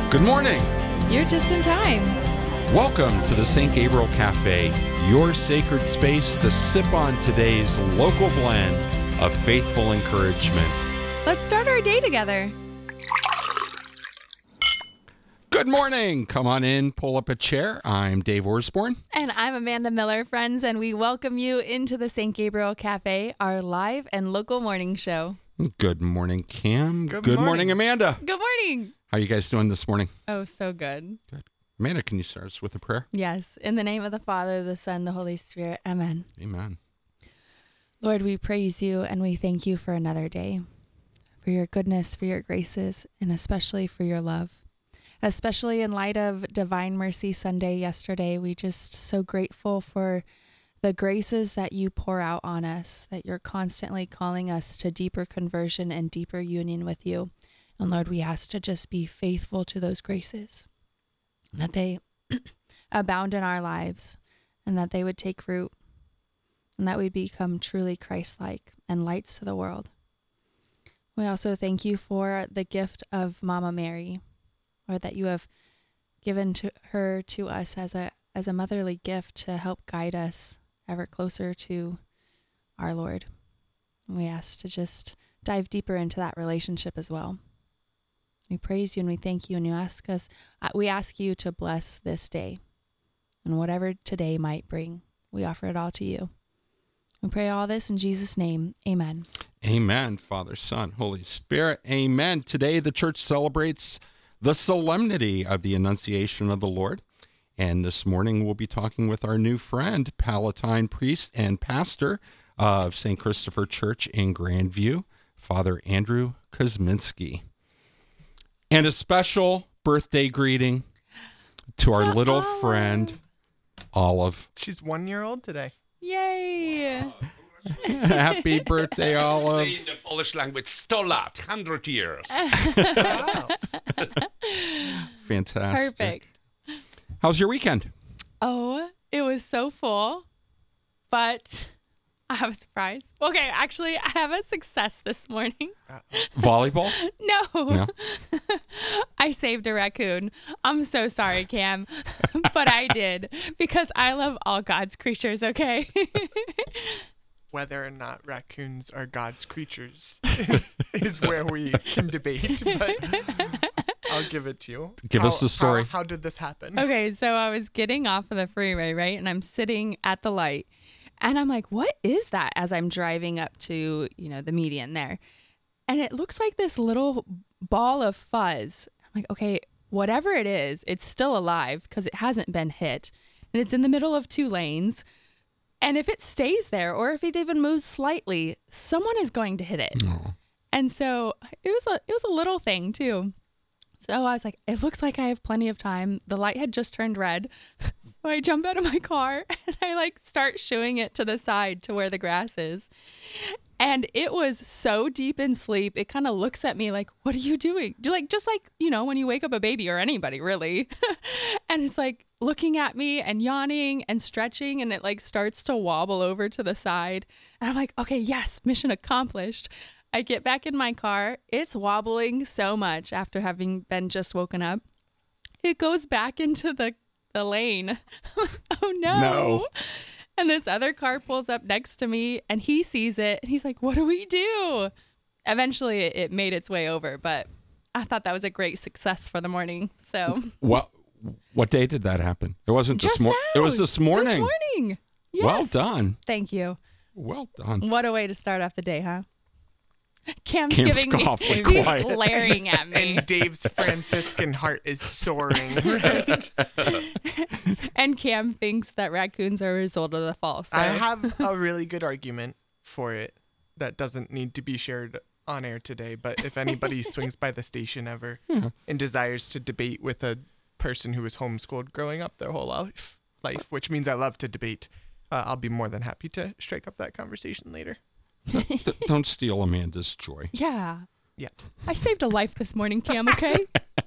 Good morning. You're just in time. Welcome to the St. Gabriel Cafe, your sacred space to sip on today's local blend of faithful encouragement. Let's start our day together. Good morning. Come on in, pull up a chair. I'm Dave Orsborn. And I'm Amanda Miller, friends, and we welcome you into the St. Gabriel Cafe, our live and local morning show. Good morning, Cam. Good morning, Amanda. Good morning. How are you guys doing this morning? Oh, so good. Good. Amanda, can you start us with a prayer? Yes. In the name of the Father, the Son, the Holy Spirit. Amen. Amen. Lord, we praise you and we thank you for another day, for your goodness, for your graces, and especially for your love. Especially in light of Divine Mercy Sunday yesterday, we just so grateful for the graces that you pour out on us, that you're constantly calling us to deeper conversion and deeper union with you. And Lord, we ask to just be faithful to those graces, that they abound in our lives, and that they would take root, and that we'd become truly Christ-like and lights to the world. We also thank you for the gift of Mama Mary, or that you have given to her to us as a motherly gift to help guide us ever closer to our Lord. And we ask to just dive deeper into that relationship as well. We praise you and we thank you, and we ask you to bless this day and whatever today might bring. We offer it all to you. We pray all this in Jesus' name. Amen. Amen. Father, Son, Holy Spirit. Amen. Today the church celebrates the solemnity of the Annunciation of the Lord. And this morning we'll be talking with our new friend, Palatine priest and pastor of St. Christopher Church in Grandview, Father Andrew Kosminski. And a special birthday greeting to our little friend, Olive. She's 1 year old today. Yay! Happy birthday, Olive. Say in the Polish language, 100 lat, 100 years. Wow. Fantastic. Perfect. How's your weekend? Oh, it was so full, but I have a surprise. Okay, actually, I have a success this morning. Volleyball? No. I saved a raccoon. I'm so sorry, Cam, but I did because I love all God's creatures, okay? Whether or not raccoons are God's creatures is where we can debate, but I'll give it to you. Give us the story. How did this happen? Okay, so I was getting off of the freeway, right? And I'm sitting at the light. And I'm like, what is that as I'm driving up to, the median there? And it looks like this little ball of fuzz. I'm like, okay, whatever it is, it's still alive because it hasn't been hit. And it's in the middle of two lanes. And if it stays there or if it even moves slightly, someone is going to hit it. Oh. And so it was a little thing too. So I was like, it looks like I have plenty of time. The light had just turned red. So I jump out of my car and I start shooing it to the side to where the grass is. And it was so deep in sleep. It kind of looks at me like, what are you doing? Just like, when you wake up a baby or anybody really. And it's like looking at me and yawning and stretching, and it starts to wobble over to the side. And I'm like, okay, yes, mission accomplished. I get back in my car. It's wobbling so much after having been just woken up. It goes back into the lane. Oh, no. And this other car pulls up next to me and he sees it. And he's like, what do we do? Eventually, it made its way over. But I thought that was a great success for the morning. So What day did that happen? It wasn't just this morning. It was this morning. This morning. Yes. Well done. Thank you. Well done. What a way to start off the day, huh? Cam's giving awfully me, quiet. he's glaring at me. And Dave's Franciscan heart is soaring, right? And Cam thinks that raccoons are a result of the fall. So. I have a really good argument for it that doesn't need to be shared on air today, but if anybody swings by the station ever and desires to debate with a person who was homeschooled growing up their whole life, which means I love to debate, I'll be more than happy to strike up that conversation later. Don't steal Amanda's joy. Yeah. Yet. I saved a life this morning, Cam, okay?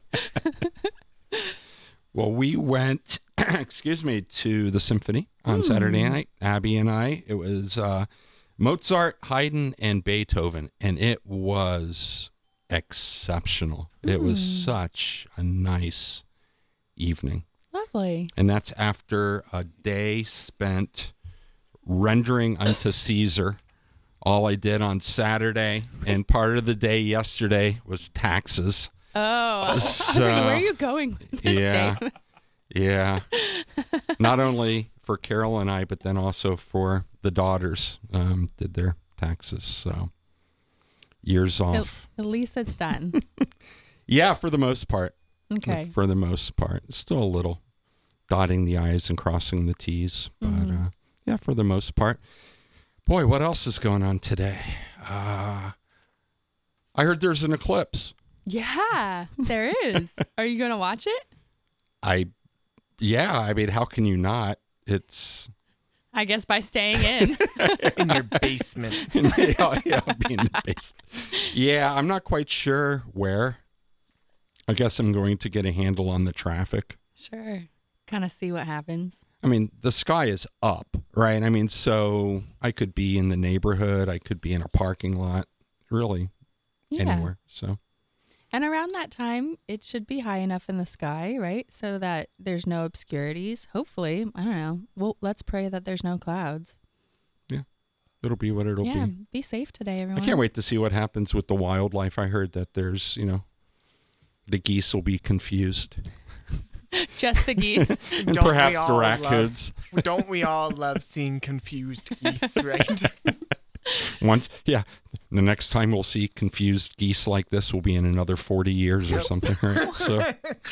Well, we went, to the symphony on Saturday night, Abby and I. It was Mozart, Haydn, and Beethoven, and it was exceptional. It was such a nice evening. Lovely. And that's after a day spent rendering unto Caesar. All I did on Saturday and part of the day yesterday was taxes. Oh, I was So, like, where are you going? with this yeah. name? Yeah. Not only for Carol and I, but then also for the daughters, did their taxes. So years off. At least it's done. Yeah, for the most part. Okay. For the most part. Still a little dotting the I's and crossing the T's. But yeah, for the most part. Boy, what else is going on today? I heard there's an eclipse. Yeah, there is. Are you going to watch it? Yeah, I mean, how can you not? It's I guess by staying in. In your basement. yeah, I'll be in the basement. Yeah, I'm not quite sure where. I guess I'm going to get a handle on the traffic. Sure. Kind of see what happens. I mean, the sky is up, right? I mean, so I could be in the neighborhood. I could be in a parking lot, really Yeah. anywhere. So And around that time, it should be high enough in the sky, right? So that there's no obscurities. Hopefully. I don't know. Well, let's pray that there's no clouds. it'll be what it'll Yeah. be. Be safe today, I everyone. can't wait to see what happens with the wildlife. I heard that there's, the geese will be confused. Just the geese. And Don't perhaps we the all raccoons. Don't we all love seeing confused geese, right? The next time we'll see confused geese like this will be in another 40 years or something, right? So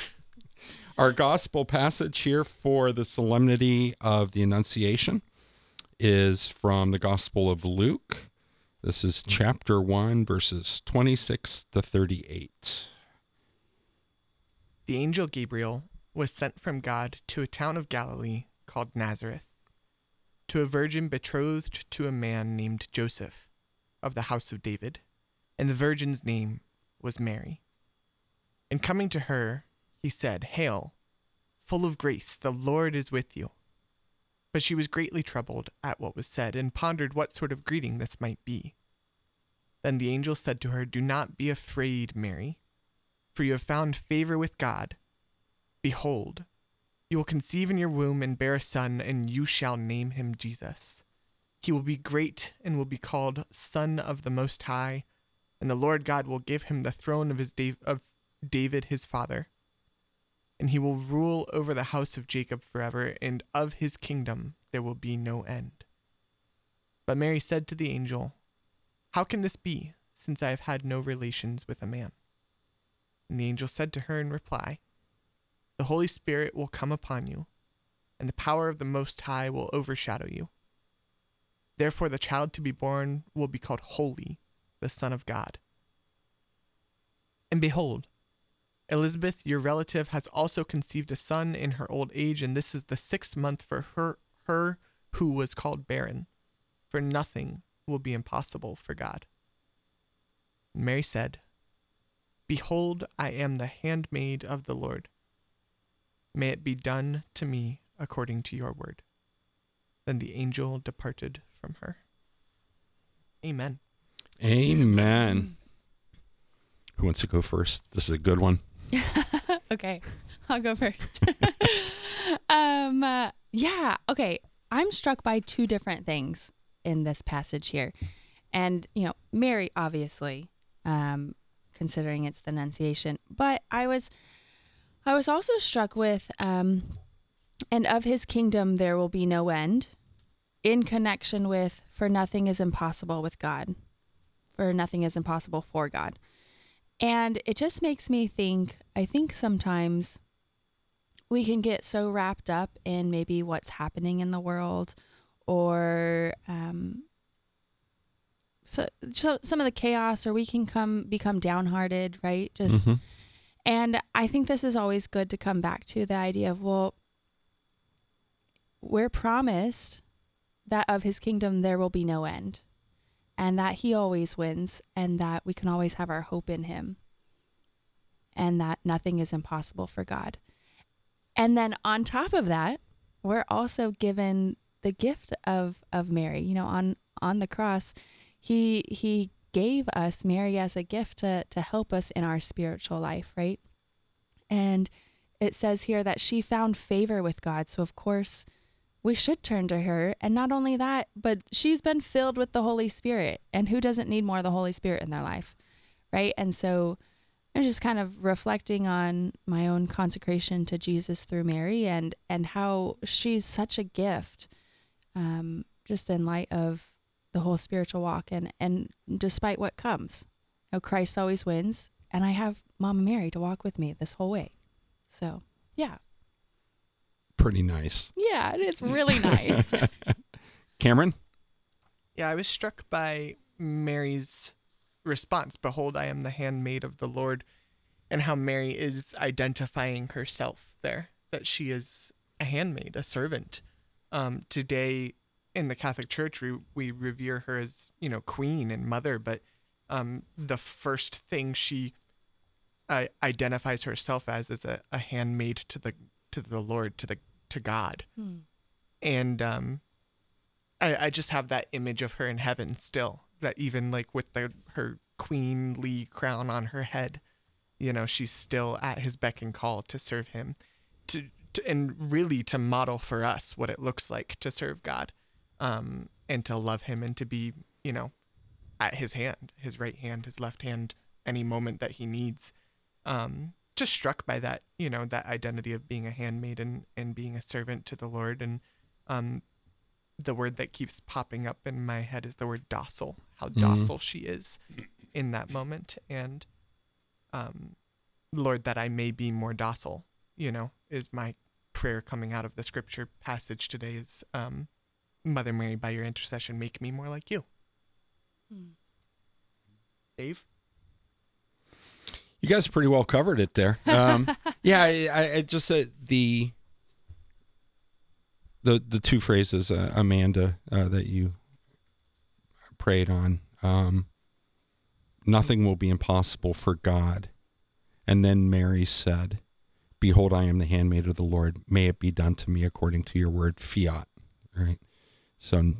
our gospel passage here for the solemnity of the Annunciation is from the Gospel of Luke. This is chapter 1, verses 26 to 38. The angel Gabriel was sent from God to a town of Galilee called Nazareth, to a virgin betrothed to a man named Joseph of the house of David, and the virgin's name was Mary. And coming to her, he said, "Hail, full of grace, the Lord is with you." But she was greatly troubled at what was said, and pondered what sort of greeting this might be. Then the angel said to her, "Do not be afraid, Mary, for you have found favor with God. Behold, you will conceive in your womb and bear a son, and you shall name him Jesus. He will be great and will be called Son of the Most High, and the Lord God will give him the throne of David his father. And he will rule over the house of Jacob forever, and of his kingdom there will be no end." But Mary said to the angel, "How can this be, since I have had no relations with a man?" And the angel said to her in reply, "The Holy Spirit will come upon you, and the power of the Most High will overshadow you. Therefore the child to be born will be called Holy, the Son of God. And behold, Elizabeth, your relative, has also conceived a son in her old age, and this is the 6th month for her who was called barren, for nothing will be impossible for God." And Mary said, "Behold, I am the handmaid of the Lord. May it be done to me according to your word." Then the angel departed from her. Amen. Amen. Who wants to go first? This is a good one. Okay, I'll go first. Yeah, okay. I'm struck by two different things in this passage here. And, Mary, obviously, considering it's the Annunciation. But I was also struck with, and of his kingdom there will be no end, in connection with, for nothing is impossible with God. For nothing is impossible for God. And it just makes me think, I think sometimes we can get so wrapped up in maybe what's happening in the world, or so some of the chaos, or we can become downhearted, right? And I think this is always good to come back to the idea of, well, we're promised that of his kingdom there will be no end, and that he always wins, and that we can always have our hope in him, and that nothing is impossible for God. And then on top of that, we're also given the gift of Mary. On the cross, he gave us Mary as a gift to help us in our spiritual life, right? And it says here that she found favor with God. So of course we should turn to her. And not only that, but she's been filled with the Holy Spirit. And who doesn't need more of the Holy Spirit in their life, right? And so I'm just kind of reflecting on my own consecration to Jesus through Mary and how she's such a gift, just in light of the whole spiritual walk and despite what comes. You know, Christ always wins, and I have Mama Mary to walk with me this whole way. So, yeah. Pretty nice. Yeah, it is really nice. Cameron? Yeah, I was struck by Mary's response. Behold, I am the handmaid of the Lord, and how Mary is identifying herself there, that she is a handmaid, a servant. Today in the Catholic Church, we revere her as, queen and mother, but the first thing she identifies herself as is a handmaid to the Lord, to God. And I just have that image of her in heaven still, that even like with her queenly crown on her head, she's still at his beck and call to serve him, and really to model for us what it looks like to serve God, and to love him and to be, at his hand, his right hand, his left hand, any moment that he needs. Just struck by that, that identity of being a handmaid and being a servant to the Lord. And the word that keeps popping up in my head is the word docile, how docile she is in that moment. And Lord, that I may be more docile, is my prayer coming out of the scripture passage today is, Mother Mary, by your intercession, make me more like you. Dave? You guys pretty well covered it there. Yeah, I just said the two phrases, Amanda, that you prayed on. Nothing will be impossible for God. And then Mary said, behold, I am the handmaid of the Lord. May it be done to me according to your word, fiat. Right? So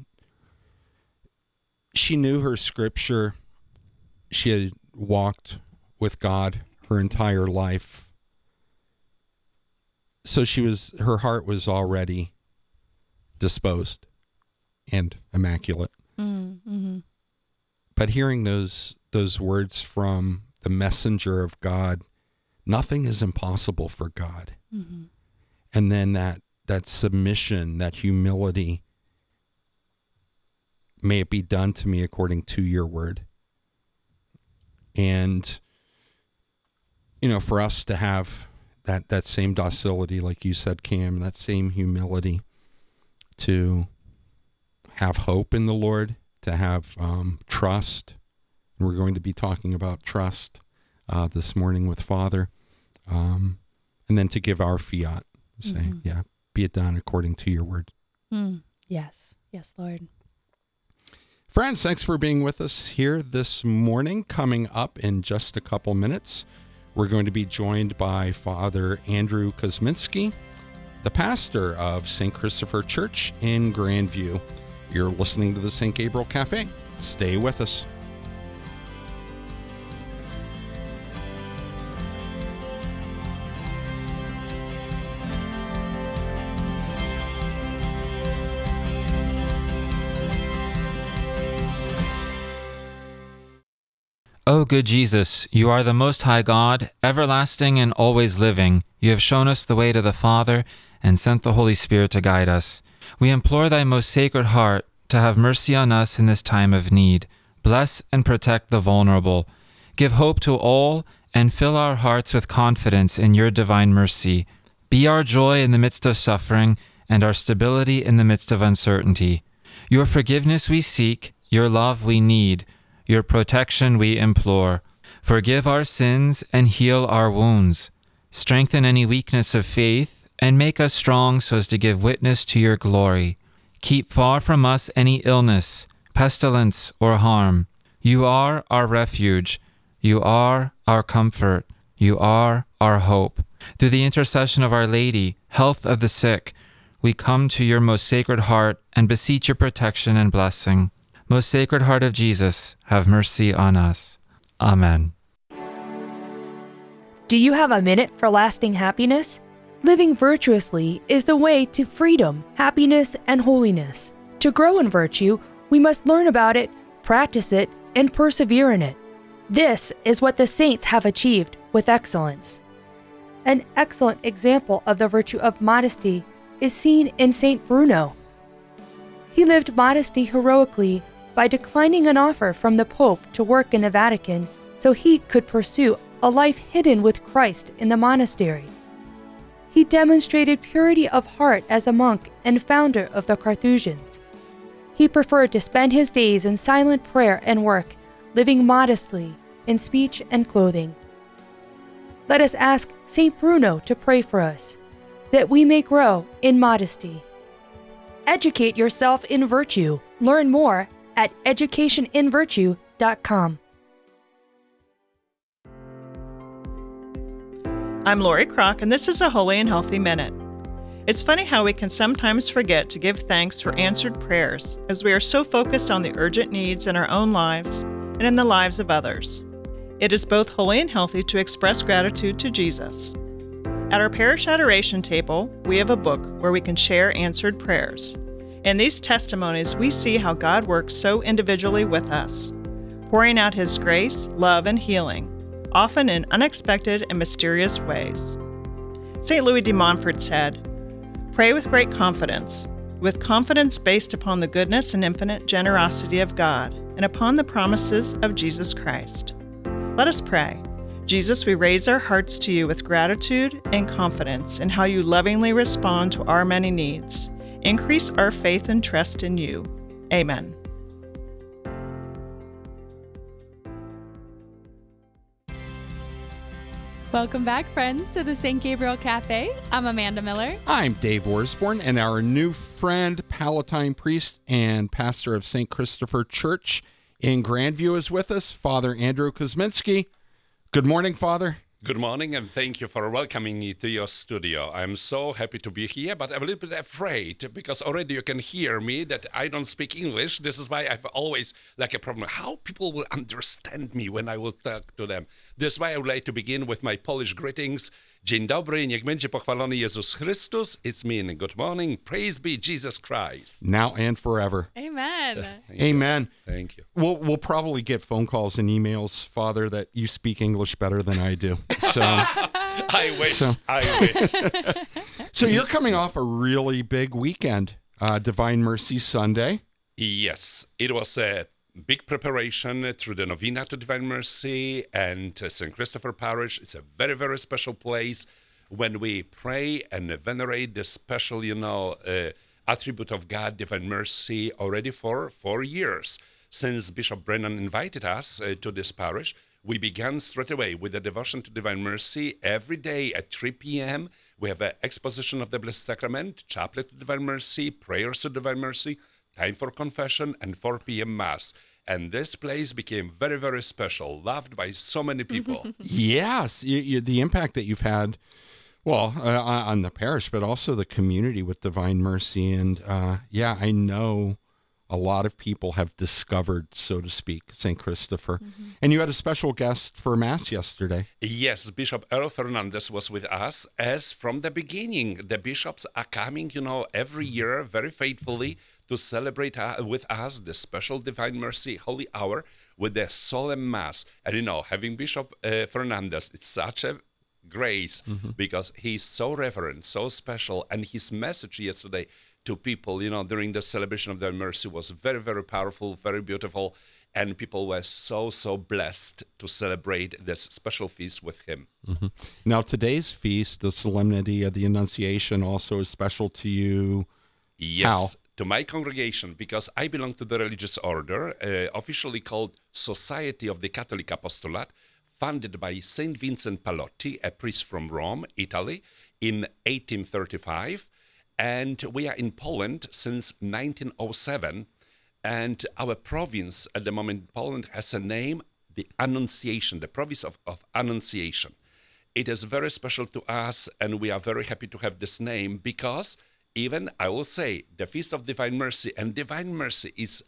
she knew her scripture. She had walked with God her entire life. So her heart was already disposed and immaculate. Mm-hmm. But hearing those words from the messenger of God, nothing is impossible for God. Mm-hmm. And then that submission, that humility, may it be done to me according to your word. And, for us to have that same docility, like you said, Cam, that same humility, to have hope in the Lord, to have trust. And we're going to be talking about trust this morning with Father. And then to give our fiat, say, yeah, be it done according to your word. Yes. Yes, Lord. Friends, thanks for being with us here this morning. Coming up in just a couple minutes, we're going to be joined by Father Andrew Kosminski, the pastor of St. Christopher Church in Grandview. You're listening to the St. Gabriel Cafe. Stay with us. O good Jesus, you are the Most High God, everlasting and always living. You have shown us the way to the Father and sent the Holy Spirit to guide us. We implore thy most sacred heart to have mercy on us in this time of need. Bless and protect the vulnerable. Give hope to all and fill our hearts with confidence in your divine mercy. Be our joy in the midst of suffering and our stability in the midst of uncertainty. Your forgiveness we seek, your love we need. Your protection we implore. Forgive our sins and heal our wounds. Strengthen any weakness of faith and make us strong so as to give witness to your glory. Keep far from us any illness, pestilence, or harm. You are our refuge. You are our comfort. You are our hope. Through the intercession of Our Lady, health of the sick, we come to your most sacred heart and beseech your protection and blessing. Most Sacred Heart of Jesus, have mercy on us. Amen. Do you have a minute for lasting happiness? Living virtuously is the way to freedom, happiness, and holiness. To grow in virtue, we must learn about it, practice it, and persevere in it. This is what the saints have achieved with excellence. An excellent example of the virtue of modesty is seen in Saint Bruno. He lived modesty heroically by declining an offer from the Pope to work in the Vatican so he could pursue a life hidden with Christ in the monastery. He demonstrated purity of heart as a monk and founder of the Carthusians. He preferred to spend his days in silent prayer and work, living modestly in speech and clothing. Let us ask Saint Bruno to pray for us, that we may grow in modesty. Educate yourself in virtue. Learn more at educationinvirtue.com. I'm Lori Kroc, and this is a Holy and Healthy Minute. It's funny how we can sometimes forget to give thanks for answered prayers, as we are so focused on the urgent needs in our own lives and in the lives of others. It is both holy and healthy to express gratitude to Jesus. At our parish adoration table, we have a book where we can share answered prayers. In these testimonies, we see how God works so individually with us, pouring out His grace, love, and healing, often in unexpected and mysterious ways. St. Louis de Montfort said, "Pray with great confidence, with confidence based upon the goodness and infinite generosity of God and upon the promises of Jesus Christ." Let us pray. Jesus, we raise our hearts to you with gratitude and confidence in how you lovingly respond to our many needs. Increase our faith and trust in you. Amen. Welcome back, friends, to the St. Gabriel Cafe. I'm Amanda Miller. I'm Dave Worsborn, and our new friend, Palatine priest and pastor of St. Christopher Church in Grandview is with us, Father Andrew Kuzminski. Good morning, Father. Good morning, and thank you for welcoming me to your studio. I'm so happy to be here, but I'm a little bit afraid because already you can hear me that I don't speak English. This is why I've always like a problem. How people will understand me when I will talk to them. This is why I would like to begin with my Polish greetings. Dzień dobry, niech będzie pochwalony Jezus Chrystus. It's mean good morning. Praise be Jesus Christ. Now and forever. Amen. Amen. Thank you. We'll probably get phone calls and emails, Father, that you speak English better than I do. So I wish. I wish. So you're coming off a really big weekend, Divine Mercy Sunday. Yes, it was a big preparation through the Novena to Divine Mercy and St. Christopher Parish. It's a very, very special place when we pray and venerate the special, attribute of God, Divine Mercy, already for 4 years. Since Bishop Brennan invited us to this parish, we began straight away with the devotion to Divine Mercy. Every day at 3 p.m., we have an exposition of the Blessed Sacrament, chaplet to Divine Mercy, prayers to Divine Mercy, time for confession, and 4 p.m. Mass. And this place became very, very special, loved by so many people. Yes, the impact that you've had, on the parish, but also the community with Divine Mercy. And I know a lot of people have discovered, so to speak, St. Christopher. Mm-hmm. And you had a special guest for Mass yesterday. Yes, Bishop Earl Fernandez was with us as from the beginning. The bishops are coming, every year very faithfully to celebrate with us the special Divine Mercy Holy Hour with the solemn Mass. And having Bishop Fernandez, it's such a grace because he's so reverent, so special, and his message yesterday to people, during the celebration of Divine Mercy was very, very powerful, very beautiful, and people were so, so blessed to celebrate this special feast with him. Mm-hmm. Now, today's feast, the Solemnity of the Annunciation, also is special to you. Yes. How? To my congregation, because I belong to the religious order, officially called Society of the Catholic Apostolate, founded by St. Vincent Pallotti, a priest from Rome, Italy, in 1835. And we are in Poland since 1907. And our province at the moment in Poland has a name, the Annunciation, the province of Annunciation. It is very special to us, and we are very happy to have this name because even, I will say, the Feast of Divine Mercy, and Divine Mercy is like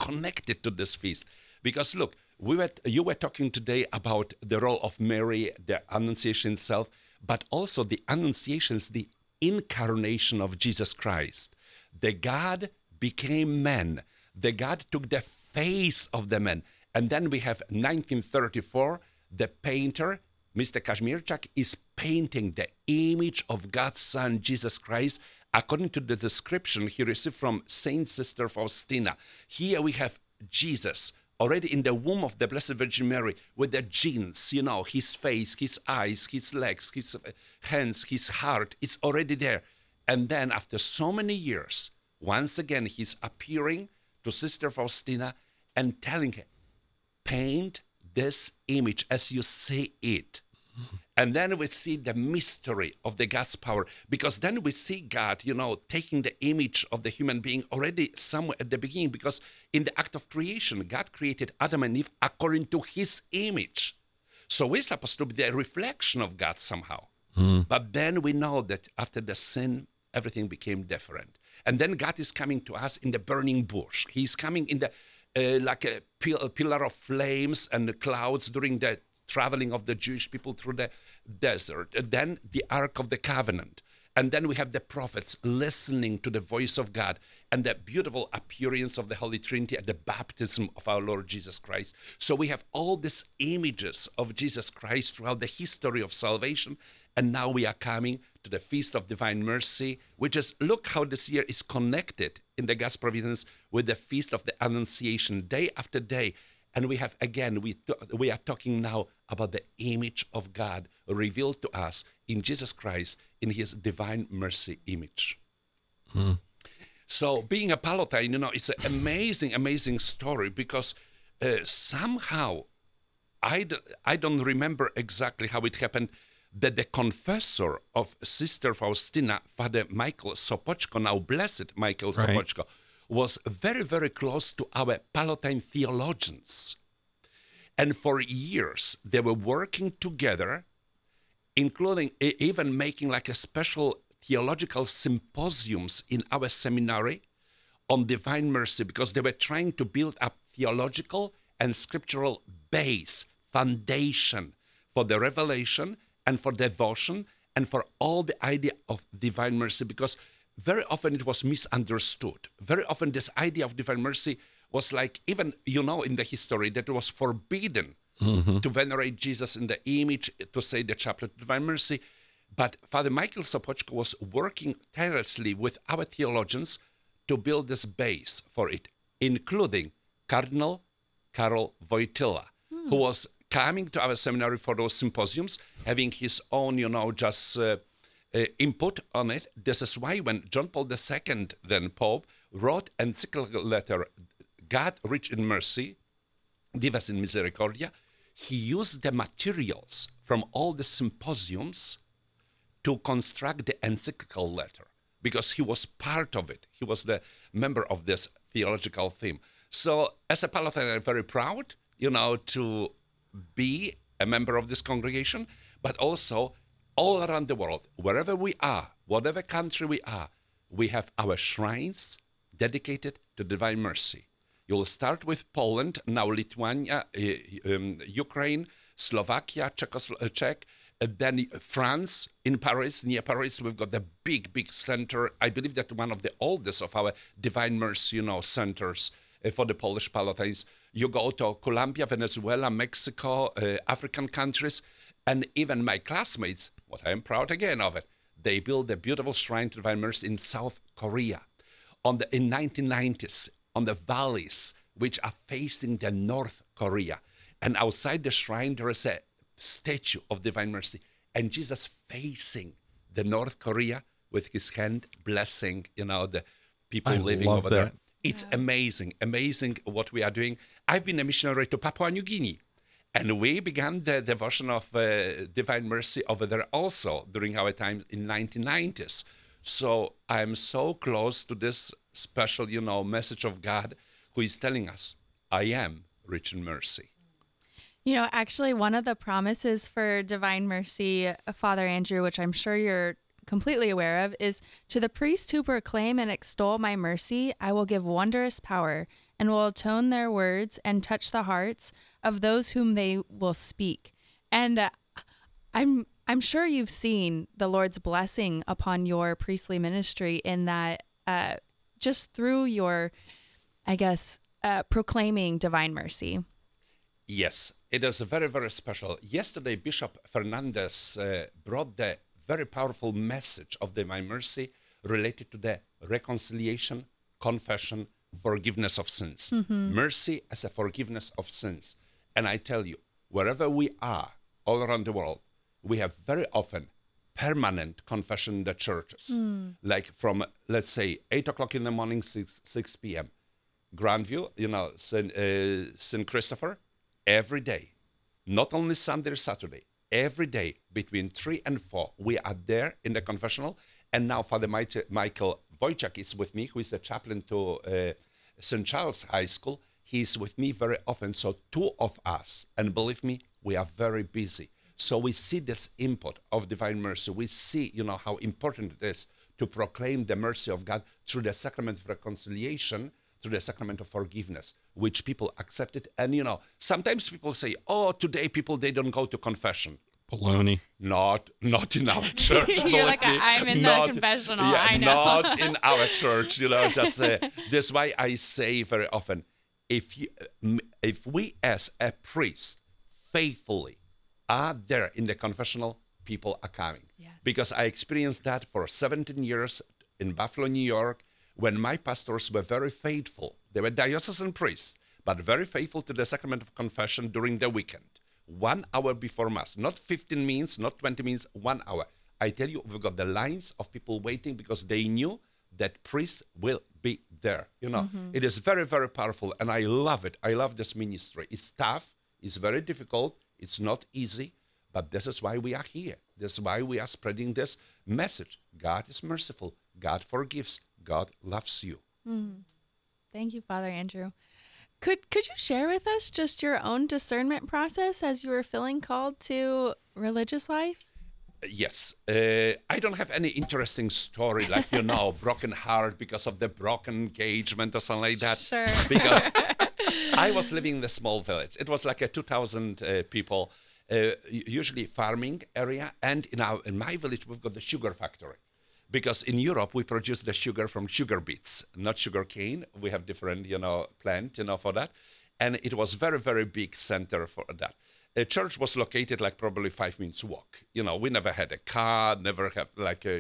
connected to this feast. Because look, you were talking today about the role of Mary, the Annunciation itself, but also the Annunciation is the incarnation of Jesus Christ. The God became man. The God took the face of the man. And then we have 1934, the painter, Mr. Kazimierczak, is painting the image of God's Son, Jesus Christ, according to the description he received from Saint Sister Faustina. Here we have Jesus, already in the womb of the Blessed Virgin Mary, with the genes, his face, his eyes, his legs, his hands, his heart, it's already there. And then after so many years, once again, he's appearing to Sister Faustina and telling her, paint this image as you see it. And then we see the mystery of the God's power, because then we see God, taking the image of the human being already somewhere at the beginning, because in the act of creation, God created Adam and Eve according to his image. So we're supposed to be the reflection of God somehow. But then we know that after the sin, everything became different. And then God is coming to us in the burning bush. He's coming in the like a pillar of flames and the clouds during the traveling of the Jewish people through the desert. And then the Ark of the Covenant. And then we have the prophets listening to the voice of God and the beautiful appearance of the Holy Trinity at the baptism of our Lord Jesus Christ. So we have all these images of Jesus Christ throughout the history of salvation. And now we are coming to the Feast of Divine Mercy, which is, look how this year is connected in the God's providence with the Feast of the Annunciation, day after day. And we have, again, we are talking now about the image of God revealed to us in Jesus Christ in his divine mercy image. So being a Palatine, it's an amazing, amazing story, because somehow, I don't remember exactly how it happened, that the confessor of Sister Faustina, Father Michael Sopoćko, now blessed Michael Sopoćko, was very, very close to our Palatine theologians. And for years, they were working together, including even making like a special theological symposiums in our seminary on divine mercy, because they were trying to build up theological and scriptural base, foundation for the revelation and for devotion and for all the idea of divine mercy, because very often it was misunderstood. Very often this idea of divine mercy was like, even, in the history, that it was forbidden to venerate Jesus in the image, to say the chaplet of divine mercy. But Father Michael Sopoćko was working tirelessly with our theologians to build this base for it, including Cardinal Karol Wojtyla, who was coming to our seminary for those symposiums, having his own, input on it. This is why when John Paul II, then Pope, wrote encyclical letter, God Rich in Mercy, Divas in Misericordia, he used the materials from all the symposiums to construct the encyclical letter, because he was part of it. He was the member of this theological theme. So as a Palatine, I'm very proud, to be a member of this congregation, but also all around the world, wherever we are, whatever country we are, we have our shrines dedicated to divine mercy. You'll start with Poland, now Lithuania, Ukraine, Slovakia, Czech, then France, in Paris, near Paris, we've got the big, big center. I believe that one of the oldest of our divine mercy, centers for the Polish Palatines. You go to Colombia, Venezuela, Mexico, African countries, and even my classmates, what I am proud again of it, they built a beautiful shrine to divine mercy in South Korea in 1990s, on the valleys which are facing the North Korea. And outside the shrine, there is a statue of divine mercy, and Jesus facing the North Korea with his hand blessing, the people living over there. It's amazing what we are doing. I've been a missionary to Papua New Guinea, and we began the devotion of divine mercy over there also during our time in 1990s. So I'm so close to this special, message of God, who is telling us, I am rich in mercy. Actually, one of the promises for divine mercy, Father Andrew, which I'm sure you're completely aware of, is to the priest who proclaim and extol my mercy, I will give wondrous power, and will tone their words and touch the hearts of those whom they will speak. And I'm sure you've seen the Lord's blessing upon your priestly ministry in that just through your, proclaiming divine mercy. Yes, it is very, very special. Yesterday, Bishop Fernandez brought the very powerful message of divine mercy related to the reconciliation, confession, forgiveness of sins. Mercy as a forgiveness of sins. And I tell you, wherever we are, all around the world, we have very often permanent confession in the churches. Like from, let's say, 8 o'clock in the morning, 6 p.m. Grandview, St. Christopher, every day. Not only Sunday or Saturday, every day between 3 and 4, we are there in the confessional. And now Father Michael Wojciak is with me, who is the chaplain to St. Charles High School. He's with me very often. So 2 of us, and believe me, we are very busy. So we see this input of divine mercy. We see, how important it is to proclaim the mercy of God through the sacrament of reconciliation, through the sacrament of forgiveness, which people accepted. And, sometimes people say, today people, they don't go to confession. Baloney. Not in our church. You're like, I'm in the confessional, Yeah, I know. Not in our church, just that's why I say very often, if we as a priest faithfully are there in the confessional, people are coming. Yes. Because I experienced that for 17 years in Buffalo, New York, when my pastors were very faithful. They were diocesan priests, but very faithful to the sacrament of confession during the weekend. 1 hour before Mass, not 15 minutes, not 20 minutes, 1 hour. I tell you, we've got the lines of people waiting because they knew that priests will be there. It is very, very powerful, and I love it. I love this ministry. It's tough. It's very difficult. It's not easy, but this is why we are here. This is why we are spreading this message. God is merciful. God forgives. God loves you. Thank you, Father Andrew. Could you share with us just your own discernment process as you were feeling called to religious life? Yes. I don't have any interesting story like, broken heart because of the broken engagement or something like that. Sure. Because I was living in a small village. It was like a 2,000 people, usually farming area. And in my village, we've got the sugar factory. Because in Europe, we produce the sugar from sugar beets, not sugar cane. We have different, plant, for that. And it was very, very big center for that. A church was located like probably 5 minutes walk. We never had a car, never have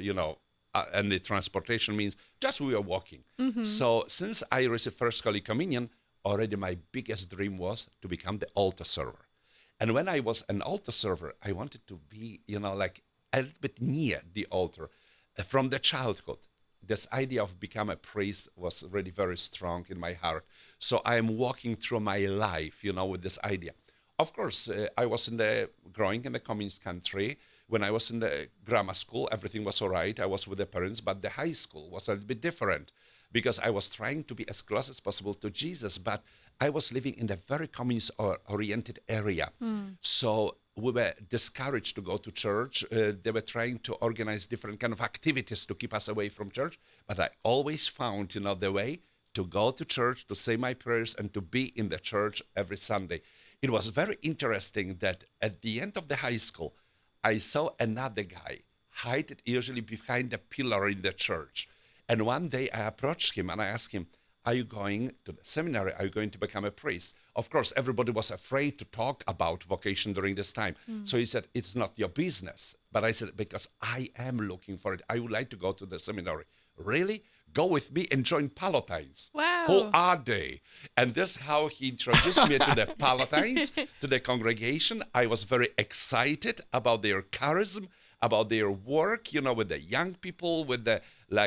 any transportation means, just we were walking. So since I received First Holy Communion, already my biggest dream was to become the altar server. And when I was an altar server, I wanted to be, a little bit near the altar. From the childhood, this idea of becoming a priest was really very strong in my heart. So I am walking through my life, with this idea. Of course, I was growing in the communist country. When I was in the grammar school, everything was all right. I was with the parents, but the high school was a little bit different because I was trying to be as close as possible to Jesus, but I was living in a very communist-oriented area. So we were discouraged to go to church. They were trying to organize different kind of activities to keep us away from church. But I always found, the way to go to church, to say my prayers, and to be in the church every Sunday. It was very interesting that at the end of the high school, I saw another guy hide usually behind a pillar in the church. And one day I approached him and I asked him, are you going to the seminary? Are you going to become a priest? Of course, everybody was afraid to talk about vocation during this time. So he said, it's not your business. But I said, because I am looking for it. I would like to go to the seminary. Really? Go with me and join Palatines. Wow. Who are they? And this is how he introduced me to the Palatines, to the congregation. I was very excited about their charisma, about their work, with the young people, with the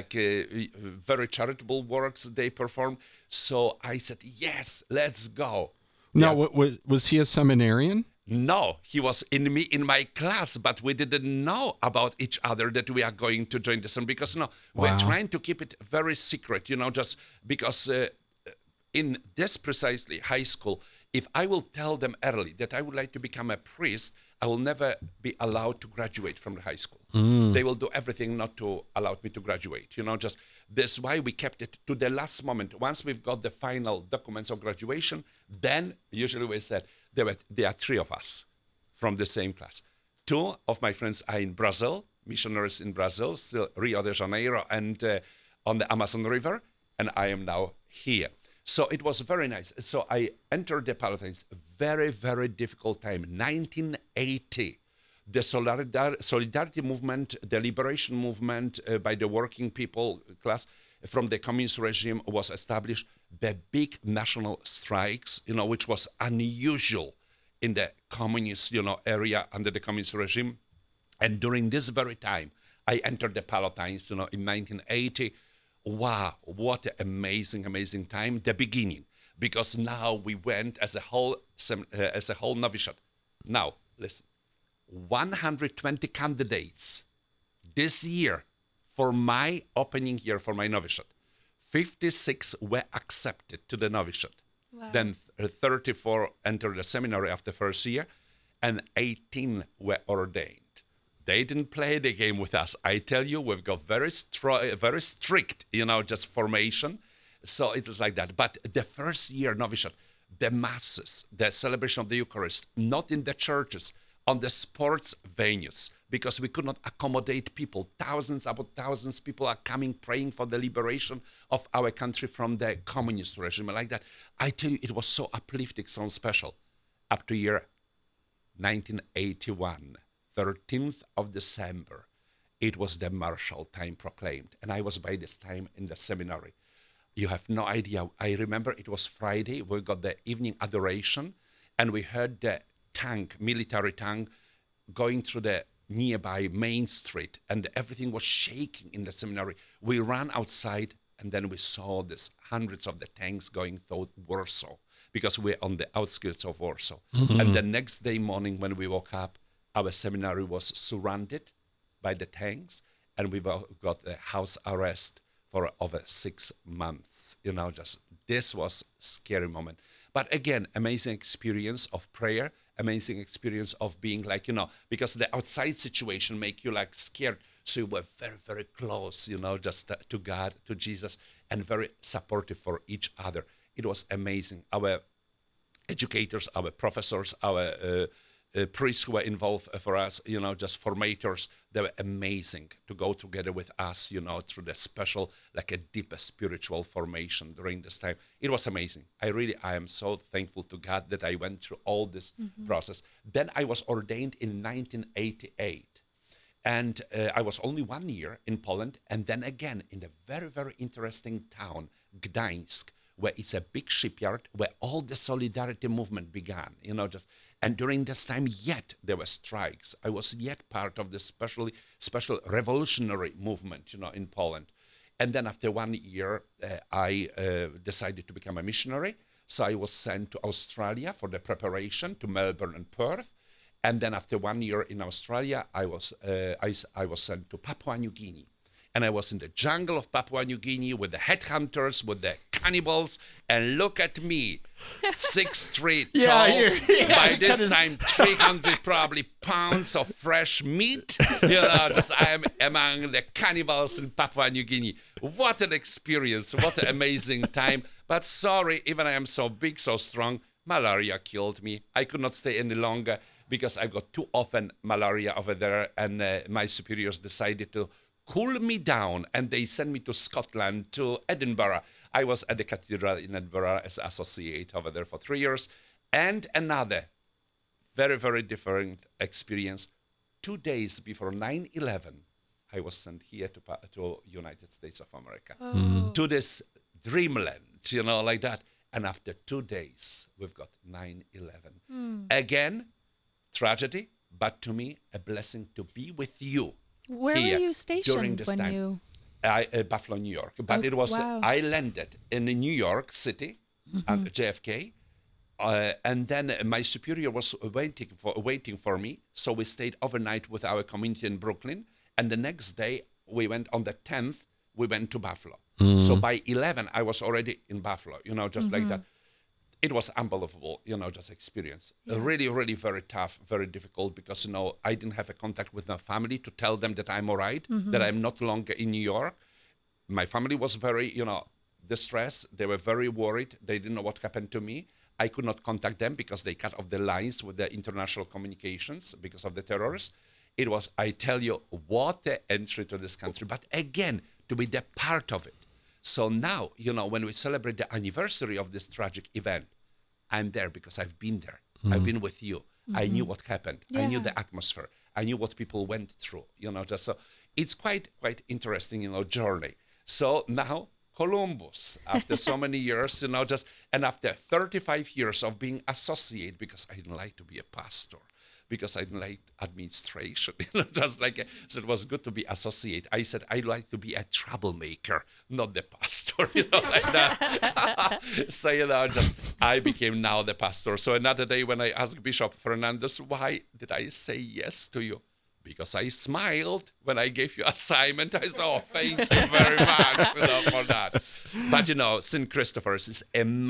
very charitable works they perform. So I said, yes, let's go. Now, was he a seminarian? No, he was in my class, but we didn't know about each other that we are going to join this. Because we're trying to keep it very secret, just because in this precisely high school, if I will tell them early that I would like to become a priest, I will never be allowed to graduate from the high school. They will do everything not to allow me to graduate. Just this is why we kept it to the last moment. Once we've got the final documents of graduation, then usually we said there are 3 of us from the same class. 2 of my friends are in Brazil, missionaries in Brazil, still Rio de Janeiro and on the Amazon River, and I am now here. So it was very nice. So I entered the Palatines, very, very difficult time, 1980. The solidarity movement, the liberation movement by the working people class from the communist regime was established. The big national strikes, which was unusual in the communist, area under the communist regime. And during this very time, I entered the Palatines, in 1980. Wow, what an amazing, amazing time, the beginning. Because now we went as a whole novitiate. Now, listen, 120 candidates this year for my opening year for my novitiate. 56 were accepted to the novitiate. Wow. Then 34 entered the seminary after first year, and 18 were ordained. They didn't play the game with us. I tell you, we've got very strict, just formation. So it was like that. But the first year novitiate, the masses, the celebration of the Eucharist, not in the churches, on the sports venues, because we could not accommodate people. Thousands people are coming, praying for the liberation of our country from the communist regime, like that. I tell you, it was so uplifting, so special. Up to year 1981, 13th of December, it was the martial time proclaimed. And I was by this time in the seminary. You have no idea. I remember it was Friday. We got the evening adoration, and we heard the military tank, going through the nearby main street, and everything was shaking in the seminary. We ran outside, and then we saw this hundreds of the tanks going through Warsaw, because we're on the outskirts of Warsaw. Mm-hmm. And the next day morning when we woke up, our seminary was surrounded by the tanks, and we got a house arrest for over 6 months. This was a scary moment. But again, amazing experience of prayer, amazing experience of being because the outside situation make you scared. So we were very, very close, just to God, to Jesus, and very supportive for each other. It was amazing. Our educators, our professors, our priests who were involved for us, just formators, they were amazing to go together with us, through the special, a deeper spiritual formation during this time. It was amazing. I am so thankful to God that I went through all this process. Then I was ordained in 1988. And I was only 1 year in Poland, and then again in a very, very interesting town, Gdańsk, where it's a big shipyard where all the solidarity movement began, and during this time yet there were strikes. I was yet part of the special revolutionary movement, in Poland. And then after 1 year, I decided to become a missionary. So I was sent to Australia for the preparation to Melbourne and Perth. And then after 1 year in Australia, I was sent to Papua New Guinea. And I was in the jungle of Papua New Guinea with the headhunters, with the cannibals, and look at me, 6'3" tall. By this time, 300 probably pounds of fresh meat. I am among the cannibals in Papua New Guinea. What an experience! What an amazing time! But sorry, even I am so big, so strong, malaria killed me. I could not stay any longer because I got too often malaria over there, and my superiors decided to cool me down, and they sent me to Scotland, to Edinburgh. I was at the cathedral in Edinburgh as associate over there for 3 years. And another very, very different experience. 2 days before 9/11, I was sent here to United States of America, to this dreamland, like that. And after 2 days, we've got 9/11. Again, tragedy, but to me, a blessing to be with you. Where were you stationed when time. you? Buffalo, New York. But it was, I landed in New York City at JFK. And then my superior was waiting for me. So we stayed overnight with our community in Brooklyn. And the next day, we went on the 10th, we went to Buffalo. So by 11, I was already in Buffalo, just like that. it was unbelievable, just experience. Really, really very tough, very difficult because, I didn't have a contact with my family to tell them that I'm all right, that I'm not longer in New York. My family was very, distressed. They were very worried. They didn't know what happened to me. I could not contact them because they cut off the lines with the international communications because of the terrorists. It was, I tell you, what an entry to this country. But again, to be the part of it. So now, when we celebrate the anniversary of this tragic event, I'm there because I've been there. I've been with you. I knew what happened. I knew the atmosphere. I knew what people went through, just so it's quite interesting, journey. So now Columbus, after so many years, and after 35 years of being associated, because I didn't like to be a pastor, because I didn't like administration, so it was good to be associated. I said, I'd like to be a troublemaker, not the pastor, like that. So, I became now the pastor. So another day when I asked Bishop Fernandez, why did I say yes to you? Because I smiled when I gave you assignment. I said, oh, thank you very much for that. But, St. Christopher's is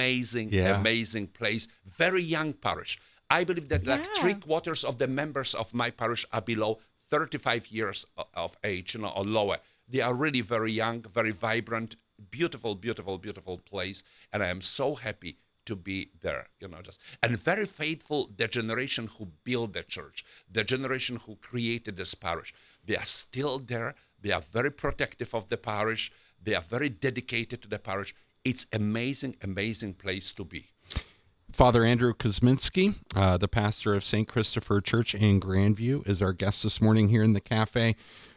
amazing place. Very young parish. I believe that like 3/4 of the members of my parish are below 35 years of age, or lower. They are really very young, very vibrant, beautiful, beautiful, beautiful place. And I am so happy to be there, and very faithful, the generation who built the church, the generation who created this parish. They are still there. They are very protective of the parish. They are very dedicated to the parish. It's amazing, amazing place to be. Father Andrew Kuzminski, the pastor of St. Christopher Church in Grandview, is our guest this morning here in the cafe.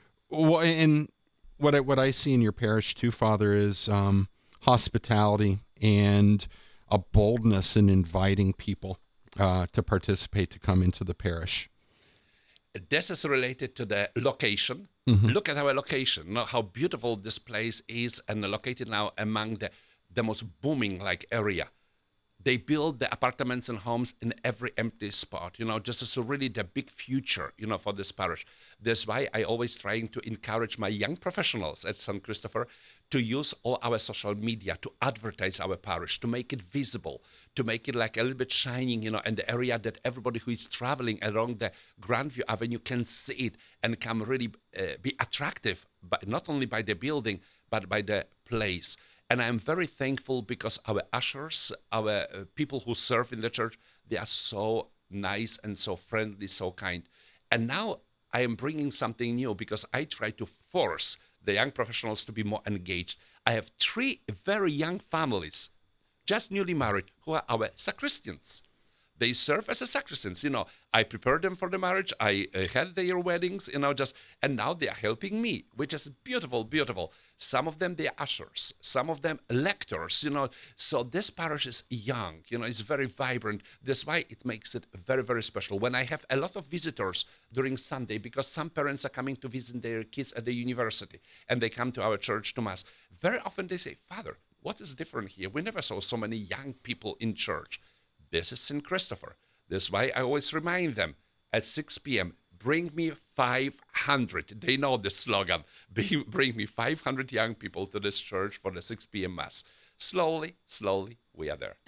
And what I see in your parish too, Father, is hospitality and a boldness in inviting people to participate, to come into the parish. This is related to the location. Look at our location, how beautiful this place is, and located now among the most booming area. They build the apartments and homes in every empty spot, just as really the big future, for this parish. That's why I always trying to encourage my young professionals at St. Christopher to use all our social media to advertise our parish, to make it visible, to make it like a little bit shining, in the area that everybody who is traveling along the Grandview Avenue can see it and can really be attractive, but not only by the building, but by the place. And I'm very thankful because our ushers, our people who serve in the church, they are so nice and so friendly, so kind. And now I am bringing something new because I try to force the young professionals to be more engaged. I have 3 very young families, just newly married, who are our sacristans. They serve as a sacristans. I prepared them for the marriage. I had their weddings, and now they are helping me, which is beautiful, beautiful. Some of them, they are ushers. Some of them, lectors, So this parish is young, it's very vibrant. That's why it makes it very, very special. When I have a lot of visitors during Sunday, because some parents are coming to visit their kids at the university, and they come to our church to Mass, very often they say, Father, what is different here? We never saw so many young people in church. This is St. Christopher. That's why I always remind them at 6 p.m., bring me 500. They know the slogan. Bring me 500 young people to this church for the 6 p.m. Mass. Slowly, we are there.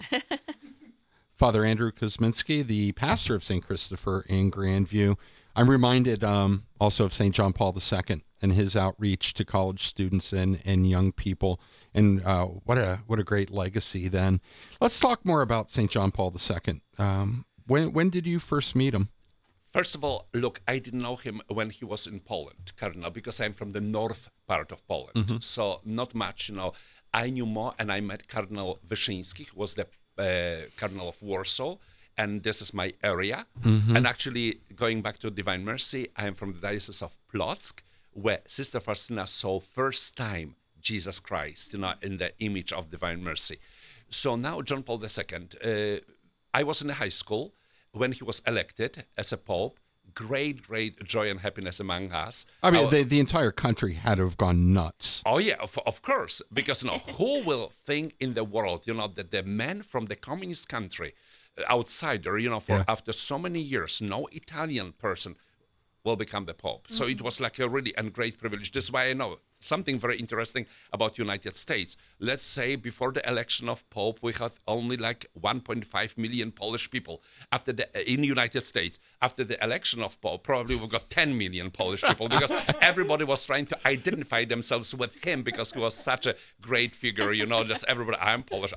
Father Andrew Kuzminski, the pastor of St. Christopher in Grandview. I'm reminded also of St. John Paul II and his outreach to college students and young people. And what a great legacy then. Let's talk more about St. John Paul II. When did you first meet him? First of all, look, I didn't know him when he was in Poland, Cardinal, because I'm from the north part of Poland. So not much, I knew more, and I met Cardinal Wyszyński, who was the Cardinal of Warsaw, and this is my area. And actually, going back to Divine Mercy, I am from the Diocese of Plock, where Sister Faustina saw first time Jesus Christ, in the image of Divine Mercy. So now John Paul II, I was in the high school when he was elected as a pope. Great joy and happiness among us. I mean, the entire country had to have gone nuts. Oh, yeah, of course. Because, who will think in the world, that the man from the communist country, outsider, after so many years, no Italian person will become the Pope. So it was like a really and great privilege. This is why I know something very interesting about United States. Let's say before the election of Pope, we had only like 1.5 million Polish people in United States. After the election of Pope, probably we got 10 million Polish people because everybody was trying to identify themselves with him because he was such a great figure, just everybody, I'm Polish.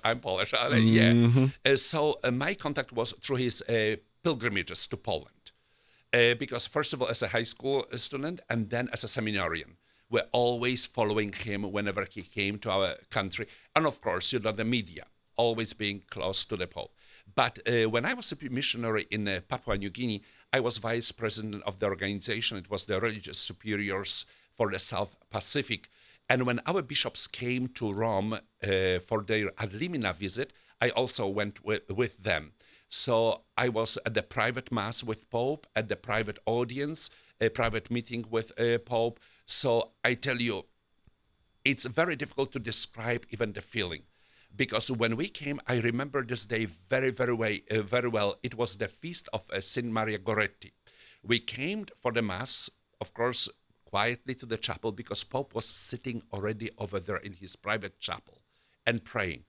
So my contact was through his pilgrimages to Poland. Because first of all, as a high school student and then as a seminarian, we're always following him whenever he came to our country. And of course, the media, always being close to the Pope. But when I was a missionary in Papua New Guinea, I was vice president of the organization. It was the Religious Superiors for the South Pacific. And when our bishops came to Rome for their ad limina visit, I also went with them. So I was at the private mass with Pope, at the private audience, a private meeting with Pope. So I tell you, it's very difficult to describe even the feeling. Because when we came, I remember this day very, very well. It was the feast of Saint Maria Goretti. We came for the mass, of course, quietly to the chapel because Pope was sitting already over there in his private chapel and praying.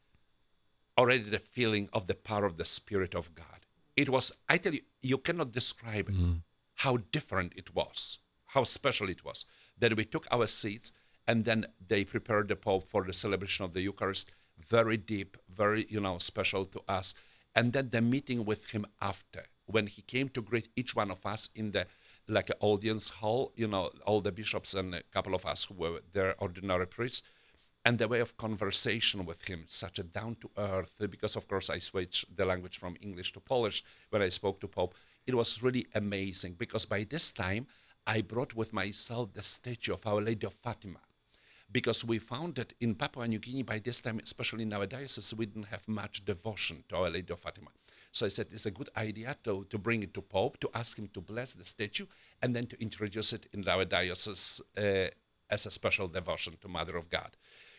Already the feeling of the power of the Spirit of God. It was, I tell you, you cannot describe how different it was, how special it was. Then we took our seats and then they prepared the Pope for the celebration of the Eucharist. Very deep, very, special to us. And then the meeting with him after, when he came to greet each one of us in the audience hall, all the bishops and a couple of us who were there, ordinary priests. And the way of conversation with him, such a down-to-earth, because of course I switched the language from English to Polish when I spoke to Pope. It was really amazing because by this time I brought with myself the statue of Our Lady of Fatima. Because we found that in Papua New Guinea by this time, especially in our diocese, we didn't have much devotion to Our Lady of Fatima. So I said it's a good idea to bring it to Pope, to ask him to bless the statue, and then to introduce it in our diocese as a special devotion to Mother of God.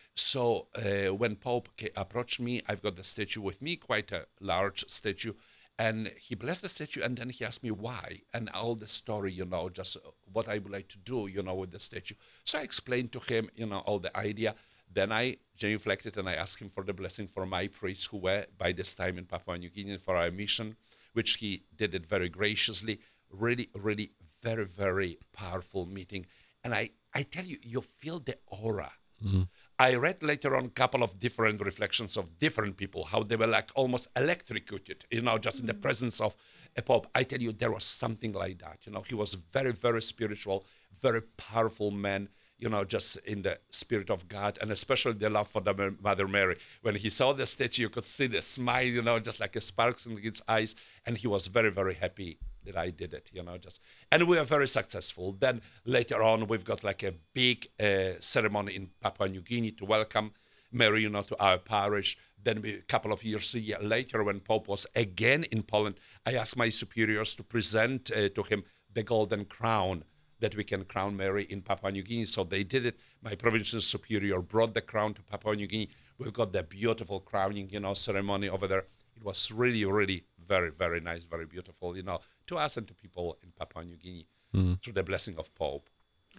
So when Pope approached me, I've got the statue with me, quite a large statue, and he blessed the statue, and then he asked me why, and all the story, just what I would like to do, with the statue. So I explained to him, all the idea. Then I genuflected and I asked him for the blessing for my priests who were by this time in Papua New Guinea for our mission, which he did it very graciously. Really, really very, very powerful meeting. And I tell you, you feel the aura. Mm-hmm. I read later on a couple of different reflections of different people, how they were like almost electrocuted, just in the presence of a Pope. I tell you, there was something like that. He was very, very spiritual, very powerful man, just in the Spirit of God, and especially the love for the Mother Mary. When he saw the statue, you could see the smile, just like a sparks in his eyes, and he was very, very happy that I did it, and we are very successful. Then later on, we've got like a big ceremony in Papua New Guinea to welcome Mary, to our parish. Then a couple of years later, when Pope was again in Poland, I asked my superiors to present to him the golden crown that we can crown Mary in Papua New Guinea. So they did it. My provincial superior brought the crown to Papua New Guinea. We've got the beautiful crowning, ceremony over there. It was really, really very, very nice, very beautiful, to us and to people in Papua New Guinea through the blessing of Pope.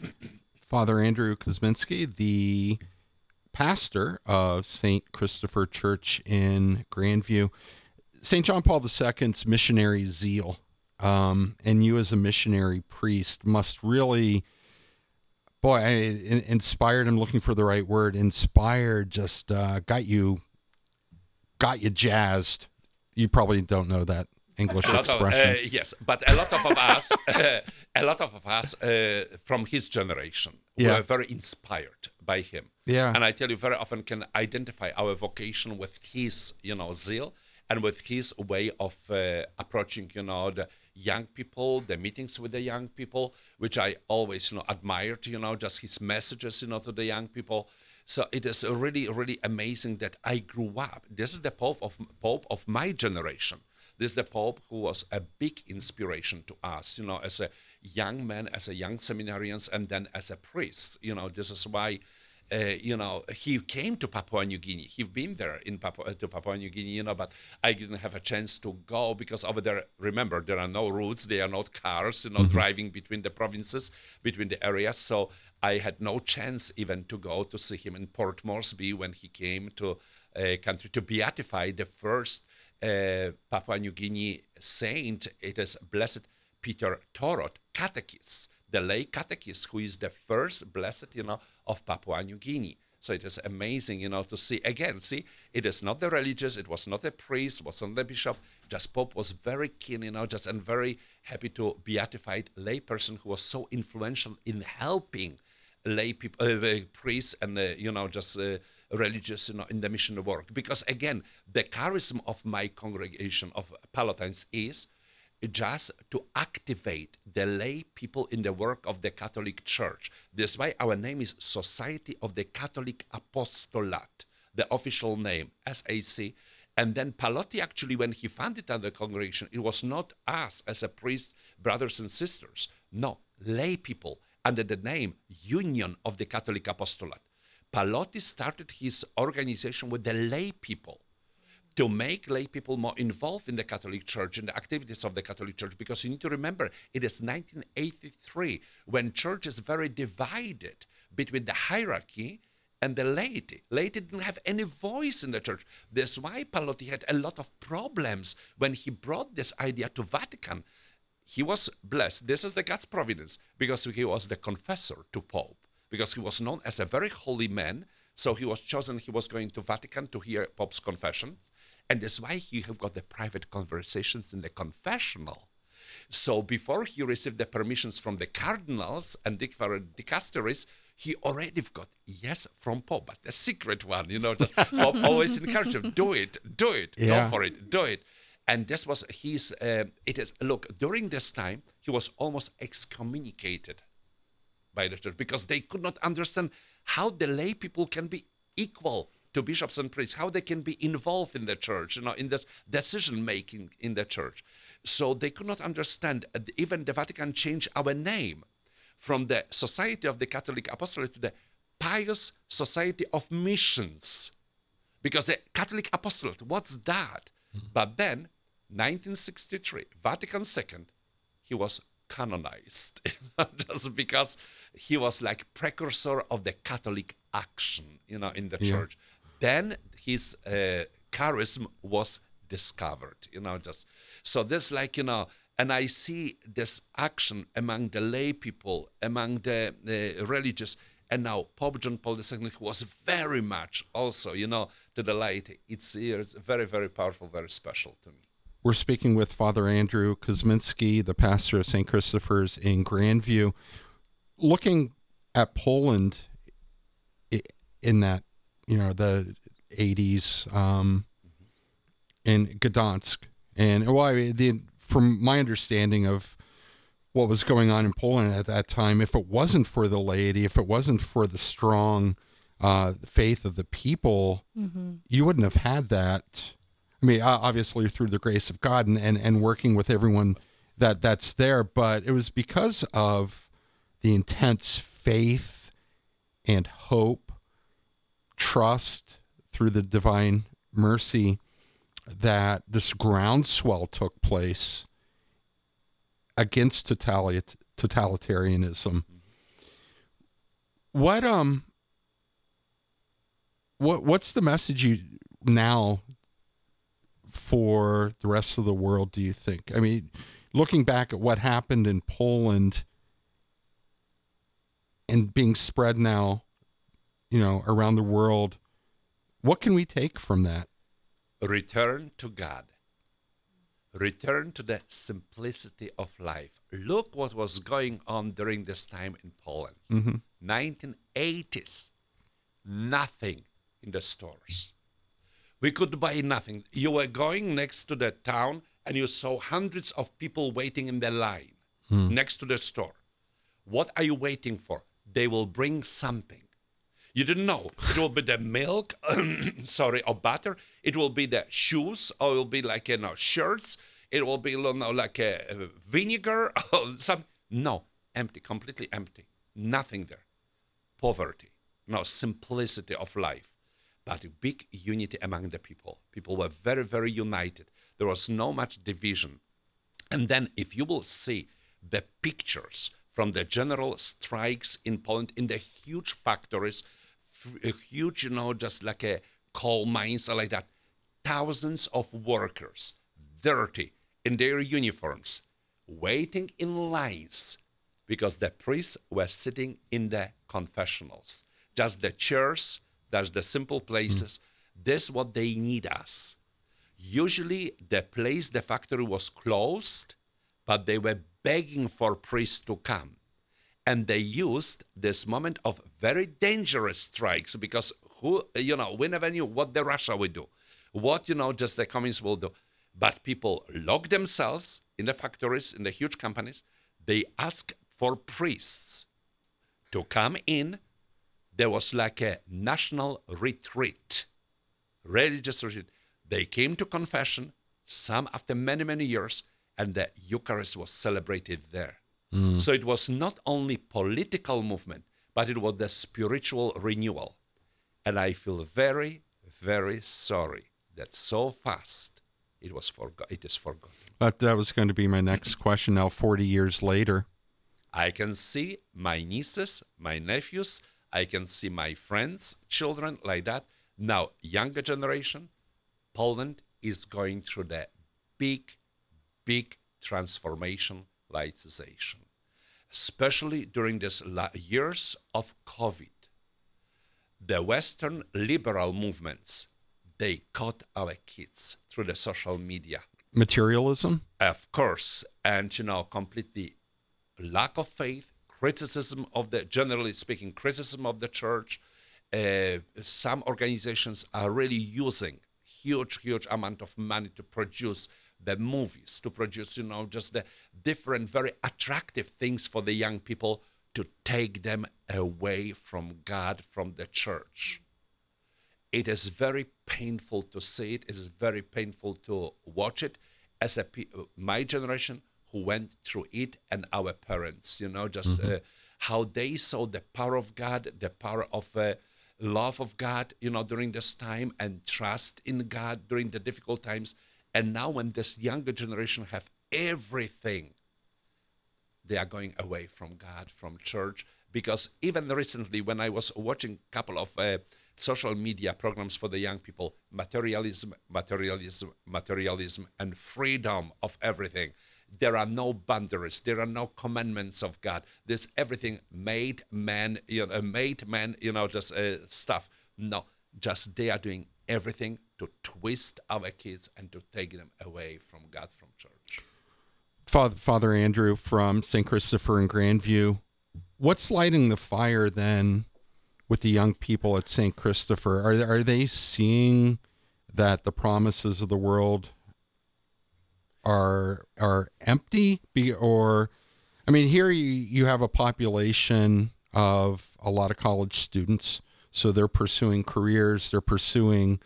Father Andrew Kosminski, the pastor of St. Christopher Church in Grandview. St. John Paul II's missionary zeal, and you as a missionary priest must really, inspired, I'm looking for the right word, inspired, just got you jazzed. You probably don't know that English expression. Yes, but a lot of us from his generation were very inspired by him. Yeah. And I tell you, very often can identify our vocation with his, zeal and with his way of approaching, the young people, the meetings with the young people, which I always, admired, just his messages, to the young people. So it is really, really amazing that I grew up. This is the Pope of my generation. This is the Pope who was a big inspiration to us, as a young man, as a young seminarian, and then as a priest. This is why he came to Papua New Guinea. He'd been there to Papua New Guinea, but I didn't have a chance to go because over there, remember, there are no routes, there are not cars, driving between the provinces, between the areas. So I had no chance even to go to see him in Port Moresby when he came to a country to beatify the first Papua New Guinea saint. It is Blessed Peter Torot, catechist, the lay catechist, who is the first blessed, of Papua New Guinea. So it is amazing, to see. Again, it is not the religious, it was not a priest, it was not the bishop. Just Pope was very keen, and very happy to beatify a lay person who was so influential in helping lay people, priests, and religious, in the mission work. Because again, the charism of my congregation of Palatines is just to activate the lay people in the work of the Catholic Church. That's why our name is Society of the Catholic Apostolate, the official name, SAC. And then Palotti, actually, when he founded the congregation, it was not us as a priest, brothers and sisters. No, lay people under the name Union of the Catholic Apostolate. Palotti started his organization with the lay people, to make lay people more involved in the Catholic Church and the activities of the Catholic Church, because you need to remember, it is 1983 when church is very divided between the hierarchy and the laity. Laity didn't have any voice in the church. That's why Palotti had a lot of problems when he brought this idea to Vatican. He was blessed. This is the God's providence, because he was the confessor to Pope, because he was known as a very holy man. So he was chosen, he was going to Vatican to hear Pope's confessions. And that's why he have got the private conversations in the confessional. So before he received the permissions from the cardinals and dicasteries, he already got yes from Pope, but the secret one, just Pope always encouraged him, do it, go for it, do it. And this was during this time, he was almost excommunicated by the church, because they could not understand how the lay people can be equal to bishops and priests, how they can be involved in the church, in this decision-making in the church. So they could not understand. Even the Vatican changed our name from the Society of the Catholic Apostolate to the Pious Society of Missions, because the Catholic Apostolate, what's that? But then, 1963, Vatican II, he was canonized, just because he was like precursor of the Catholic action, in the church. Then his charism was discovered, so this and I see this action among the lay people, among the religious, and now Pope John Paul II was very much also, to the laity. It's very, very powerful, very special to me. We're speaking with Father Andrew Kuzminski, the pastor of St. Christopher's in Grandview. Looking at Poland in that, the 80s in Gdansk. And from my understanding of what was going on in Poland at that time, if it wasn't for the laity, if it wasn't for the strong faith of the people, you wouldn't have had that. I mean, obviously through the grace of God and working with everyone that's there, but it was because of the intense faith and hope, trust through the divine mercy that this groundswell took place against totalitarianism. What's the message now for the rest of the world, do you think? I mean, looking back at what happened in Poland and being spread now, around the world, what can we take from that? Return to God. Return to the simplicity of life. Look what was going on during this time in Poland. 1980s. Nothing in the stores. We could buy nothing. You were going next to the town and you saw hundreds of people waiting in the line next to the store. What are you waiting for? They will bring something. You didn't know. It will be the milk, or butter. It will be the shoes, or it will be like, shirts. It will be like a vinegar or something. No, empty, completely empty. Nothing there. Poverty. simplicity of life, but a big unity among the people. People were very, very united. There was no much division. And then if you will see the pictures from the general strikes in Poland in the huge factories, huge, just like a coal mines or like that, thousands of workers, dirty, in their uniforms, waiting in lines because the priests were sitting in the confessionals. Just the chairs, that's the simple places. This is what they need us. Usually the place, the factory was closed, but they were begging for priests to come. And they used this moment of very dangerous strikes because we never knew what the Russia would do, what, just the communists will do. But people locked themselves in the factories, in the huge companies. They asked for priests to come in. There was like a national retreat, religious retreat. They came to confession, some after many, many years, and the Eucharist was celebrated there. So it was not only political movement, but it was the spiritual renewal. And I feel very, very sorry that so fast it is forgotten. But that was going to be my next question now, 40 years later. I can see my nieces, my nephews, I can see my friends, children like that. Now, younger generation, Poland is going through the big, big transformation, laicization, especially during these years of COVID. The Western liberal movements, they caught our kids through the social media. Materialism? Of course, and completely lack of faith, generally speaking, criticism of the church. Some organizations are really using huge amount of money to produce the movies, to produce, just the different, very attractive things for the young people to take them away from God, from the church. It is very painful to see it. It is very painful to watch it. As my generation who went through it, and our parents, how they saw the power of God, the power of love of God, during this time, and trust in God during the difficult times. And now when this younger generation have everything, they are going away from God, from church. Because even recently, when I was watching a couple of social media programs for the young people, materialism, and freedom of everything. There are no boundaries. There are no commandments of God. There's everything made man, stuff. No, just they are doing everything to twist our kids and to take them away from God, from church. Father Andrew from St. Christopher in Grandview, what's lighting the fire then with the young people at St. Christopher? Are they seeing that the promises of the world are empty? Here you have a population of a lot of college students, so they're pursuing careers, they're pursuing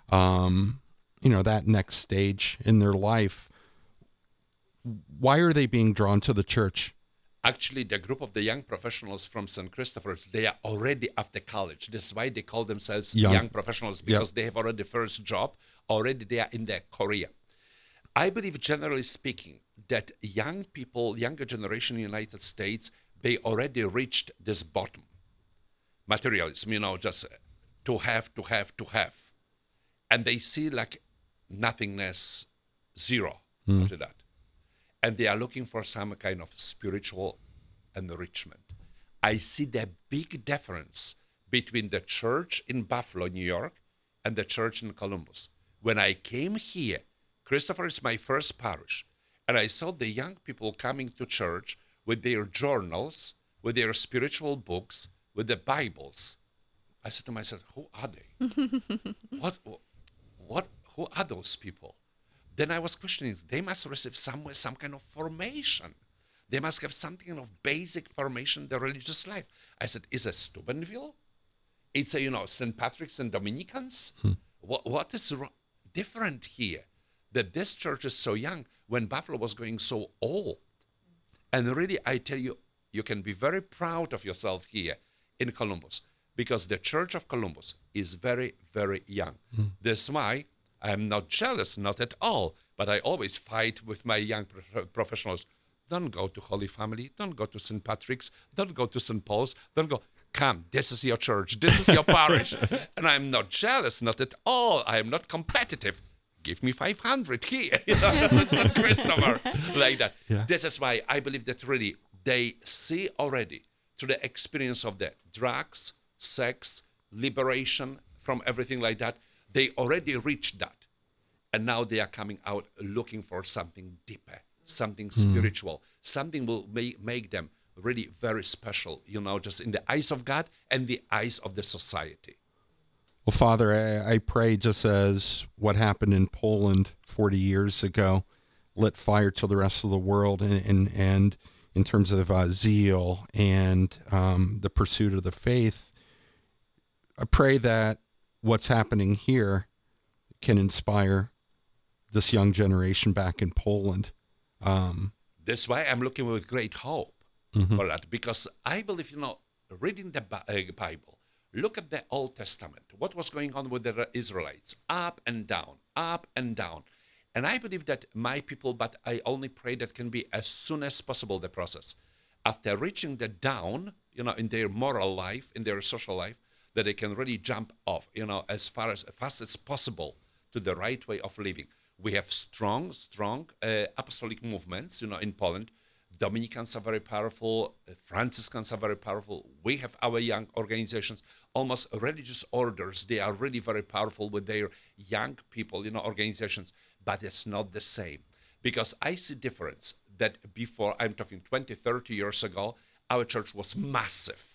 that next stage in their life. Why are they being drawn to the church? Actually, the group of the young professionals from St. Christopher's, they are already after college. This is why they call themselves young professionals, because they have already first job, already they are in their career. I believe, generally speaking, that young people, younger generation in the United States, they already reached this bottom. Materialism, just to have. And they see like nothingness, zero after that. And they are looking for some kind of spiritual enrichment. I see the big difference between the church in Buffalo, New York, and the church in Columbus. When I came here, Christopher is my first parish, and I saw the young people coming to church with their journals, with their spiritual books, with the Bibles. I said to myself, who are they? Who are those people? Then I was questioning, they must receive somewhere some kind of formation. They must have something of basic formation in their religious life. I said, is it Steubenville? It's St. Patrick's and Dominicans? What is different here? That this church is so young when Buffalo was going so old. And really, I tell you, you can be very proud of yourself here in Columbus. because the Church of Columbus is very, very young. That's why I'm not jealous, not at all, but I always fight with my young professionals. Don't go to Holy Family, don't go to St. Patrick's, don't go to St. Paul's, don't go. Come, this is your church, this is your parish. And I'm not jealous, not at all. I am not competitive. Give me 500 here, St. Christopher, like that. Yeah. This is why I believe that really they see already through the experience of the drugs, sex, liberation from everything like that, they already reached that. And now they are coming out looking for something deeper, something spiritual, something will make them really very special, just in the eyes of God and the eyes of the society. Well, Father, I pray just as what happened in Poland 40 years ago lit fire to the rest of the world, and in terms of zeal and the pursuit of the faith, I pray that what's happening here can inspire this young generation back in Poland. That's why I'm looking with great hope for that, because I believe, reading the Bible, look at the Old Testament, what was going on with the Israelites, up and down, up and down. And I believe that my people, but I only pray that can be as soon as possible the process. After reaching the down, in their moral life, in their social life, that they can really jump off, as fast as possible to the right way of living. We have strong apostolic movements, in Poland. Dominicans are very powerful. Franciscans are very powerful. We have our young organizations, almost religious orders. They are really very powerful with their young people, organizations. But it's not the same, because I see difference that before, I'm talking 20, 30 years ago, our church was massive.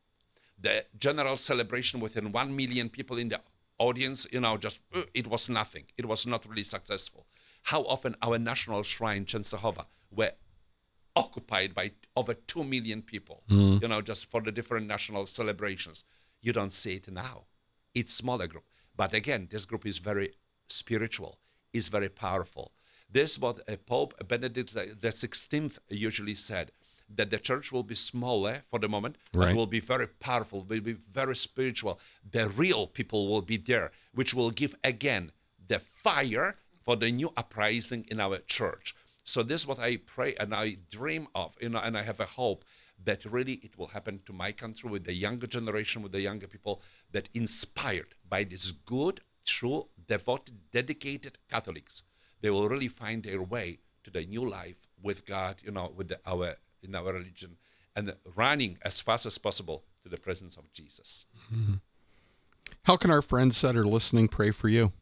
The general celebration within 1 million people in the audience, it was nothing. It was not really successful. How often our national shrine, Częstochowa, were occupied by over 2 million people, just for the different national celebrations. You don't see it now. It's smaller group. But again, this group is very spiritual, is very powerful. This is what Pope Benedict XVI usually said, that the church will be smaller for the moment, but will be very powerful, will be very spiritual. The real people will be there, which will give again the fire for the new uprising in our church. So this is what I pray and I dream of, and I have a hope that really it will happen to my country with the younger generation, with the younger people, that inspired by this good, true, devoted, dedicated Catholics, they will really find their way to the new life with God, with in our religion, and running as fast as possible to the presence of Jesus. Mm-hmm. How can our friends that are listening pray for you?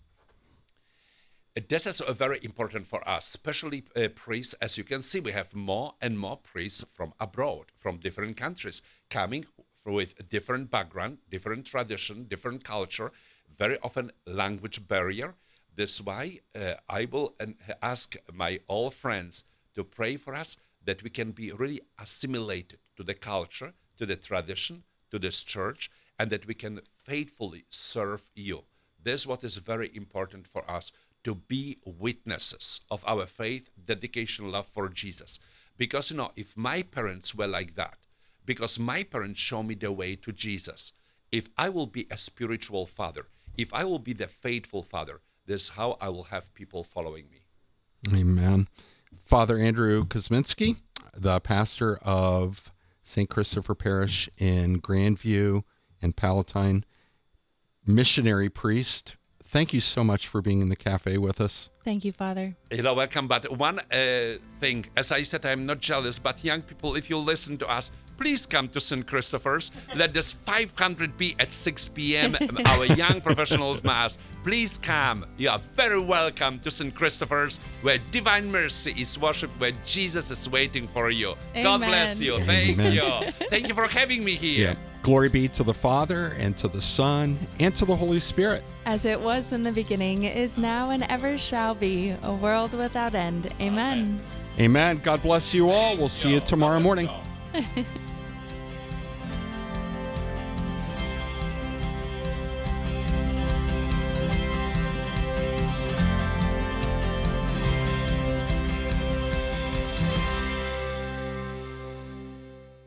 This is very important for us, especially priests. As you can see, we have more and more priests from abroad, from different countries, coming with different background, different tradition, different culture, very often language barrier. That's why I will ask my all friends to pray for us, that we can be really assimilated to the culture, to the tradition, to this church, and that we can faithfully serve you. This is what is very important for us, to be witnesses of our faith, dedication, love for Jesus. Because, if my parents were like that, because my parents show me the way to Jesus, if I will be a spiritual father, if I will be the faithful father, this is how I will have people following me. Amen. Father Andrew Kosminski, the pastor of St. Christopher Parish in Grandview and Palatine, missionary priest, thank you so much for being in the cafe with us. Thank you, Father. You're welcome. But one thing, as I said, I'm not jealous, but young people, if you listen to us, please come to St. Christopher's. Let this 500 be at 6 p.m., our young professionals mass. Please come. You are very welcome to St. Christopher's, where divine mercy is worshipped, where Jesus is waiting for you. Amen. God bless you. Thank you. Thank you for having me here. Yeah. Glory be to the Father, and to the Son, and to the Holy Spirit. As it was in the beginning, is now, and ever shall be, a world without end. Amen. Amen. God bless you all. We'll see you tomorrow morning.